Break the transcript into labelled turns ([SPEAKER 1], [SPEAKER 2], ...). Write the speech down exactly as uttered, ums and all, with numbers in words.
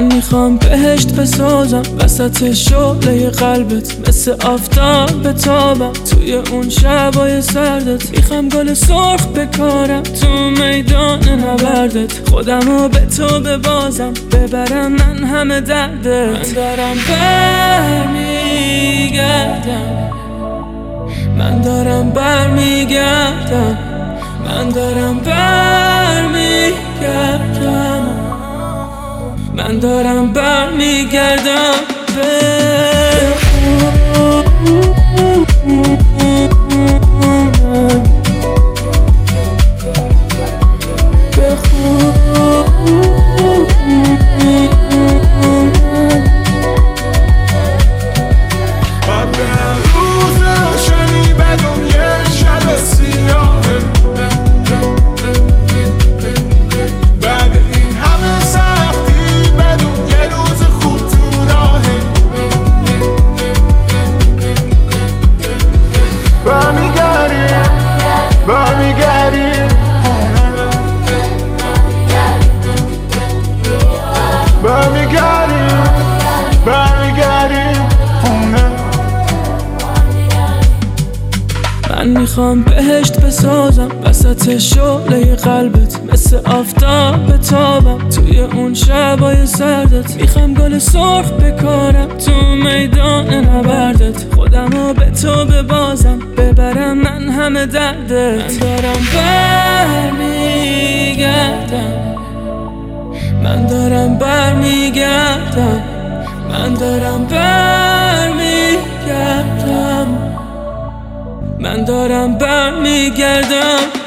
[SPEAKER 1] من میخوام بهشت بسازم وسط شعله قلبت، مثل آفتاب بتابم توی اون شبای سردت. میخوام گل سرخ بکارم تو میدان نبردت، خودمو به تو ببازم ببرم من همه دردت. من دارم برمیگردم، من دارم برمیگردم، من دارم برمیگردم، من دارم برمیگردم به من میخوام بهشت بسازم وسط شعله قلبت، مثل آفتاب بتابم توی اون شبای سردت. میخوام گل سرخ بکارم تو میدان نبردت، خودمو به تو ببازم ببرم من همه دردت. من دارم برمیگردم، من دارم برمیگردم، من دارم برمیگردم، من دارم برمیگردم.